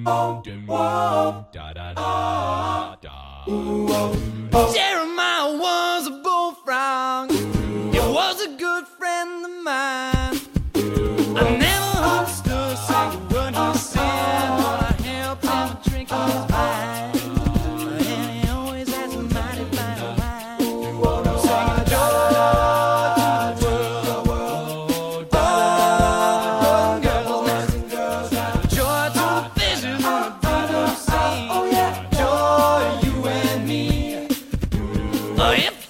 Jeremiah was a bullfrog. He was a good friend of mine. I never understood a single word he said, but I helped him drink his wine. And he always has a mighty fine wine. Singing joy to the world, boys and girls, joy to the fishes in the deep blue sea, joy you and me. If